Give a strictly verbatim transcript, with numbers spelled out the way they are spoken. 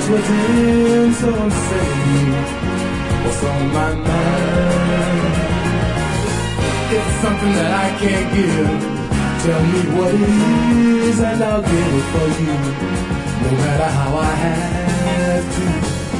That's what's in, so say what's on my mind. It's something that I can't give. Tell me what it is and I'll give it for you, no matter how I have to.